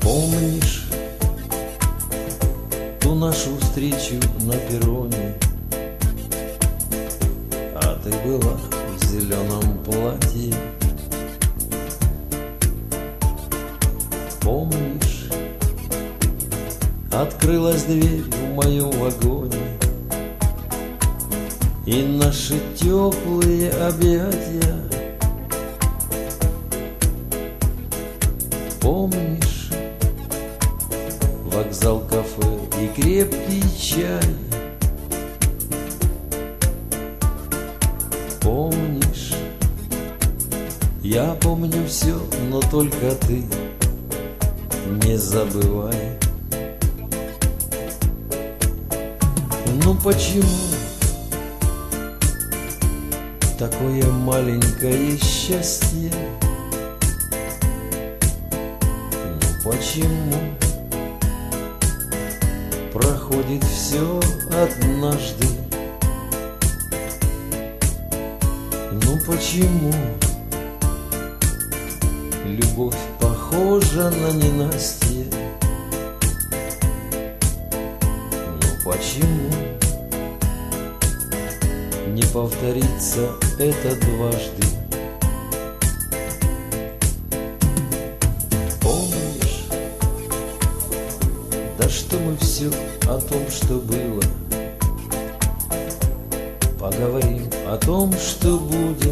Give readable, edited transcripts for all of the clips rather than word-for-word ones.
Помнишь ту нашу встречу на перроне? А ты была в зеленом платье. Помнишь, открылась дверь в моем вагоне, и наши теплые объятия. Помнишь вокзал, кафе и крепкий чай? Помнишь, я помню все, но только ты не забывай. Ну почему такое маленькое счастье? Ну почему проходит все однажды? Ну почему любовь похожа на ненастье? Ну почему не повторится это дважды? Помнишь, да что мы все о том, что было, поговорим о том, что будет.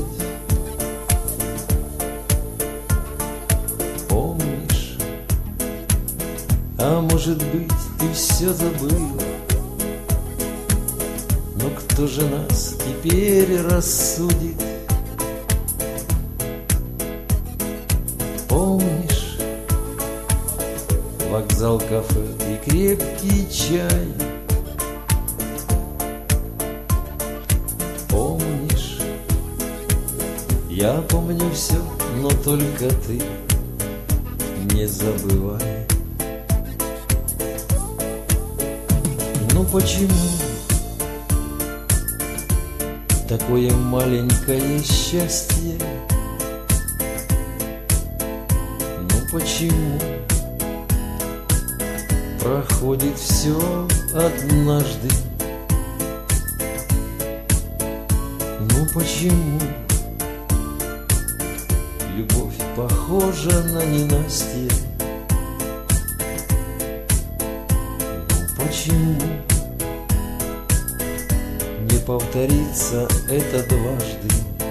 Помнишь, а может быть, ты все забыла? Но кто же нас теперь рассудит? Помнишь вокзал, кафе и крепкий чай? Помнишь, я помню все, но только ты не забывай. Ну почему такое маленькое счастье? Ну почему проходит все однажды? Ну почему любовь похожа на ненастье? Ну почему не повторится это дважды?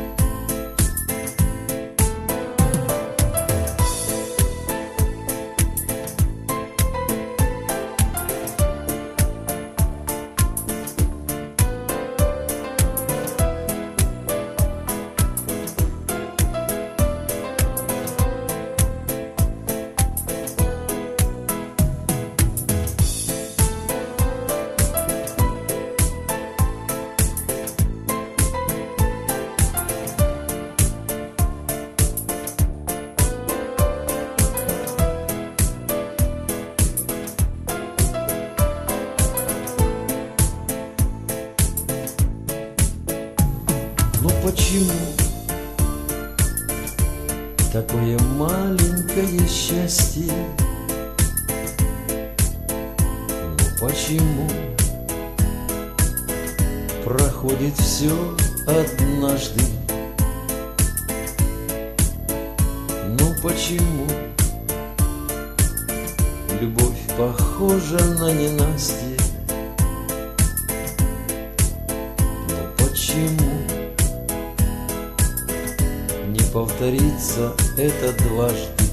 Ну почему такое маленькое счастье? Ну почему проходит все однажды? Ну почему любовь похожа на ненастье? Ну почему не повторится это дважды?